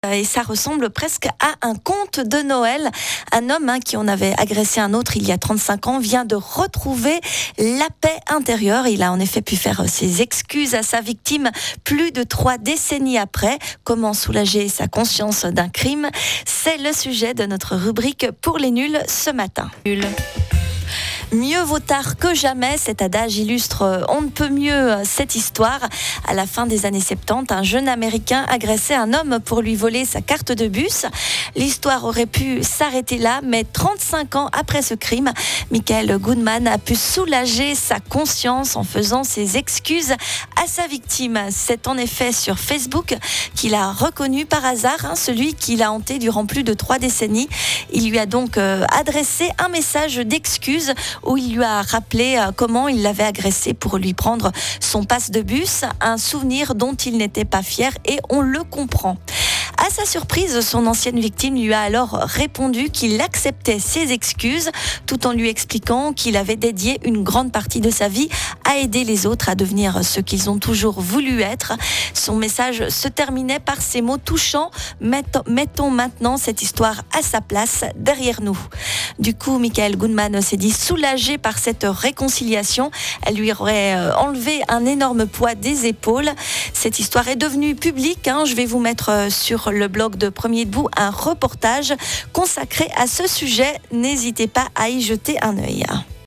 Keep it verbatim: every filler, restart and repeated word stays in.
Et ça ressemble presque à un conte de Noël. Un homme hein, qui en avait agressé un autre il y a trente-cinq ans vient de retrouver la paix intérieure. Il a en effet pu faire ses excuses à sa victime plus de trois décennies après. Comment soulager sa conscience d'un crime? C'est le sujet de notre rubrique pour les nuls ce matin. Nul. Mieux vaut tard que jamais, cet adage illustre on ne peut mieux cette histoire. À la fin des années soixante-dix, un jeune Américain agressait un homme pour lui voler sa carte de bus. L'histoire aurait pu s'arrêter là, mais trente-cinq ans après ce crime, Michael Goodman a pu soulager sa conscience en faisant ses excuses à sa victime. C'est en effet sur Facebook qu'il a reconnu par hasard hein, celui qui l'a hanté durant plus de trois décennies. Il lui a donc euh, adressé un message d'excuse où il lui a rappelé euh, comment il l'avait agressé pour lui prendre son passe de bus, un souvenir dont il n'était pas fier et on le comprend. À sa surprise, son ancienne victime lui a alors répondu qu'il acceptait ses excuses tout en lui expliquant qu'il avait dédié une grande partie de sa vie à aider les autres à devenir ce qu'ils ont toujours voulu être. Son message se terminait par ces mots touchants: mettons maintenant cette histoire à sa place derrière nous. Du coup, Michael Goodman s'est dit soulagé par cette réconciliation. Elle lui aurait enlevé un énorme poids des épaules. Cette histoire est devenue publique. Hein. Je vais vous mettre sur le blog de Premier Debout un reportage consacré à ce sujet. N'hésitez pas à y jeter un œil.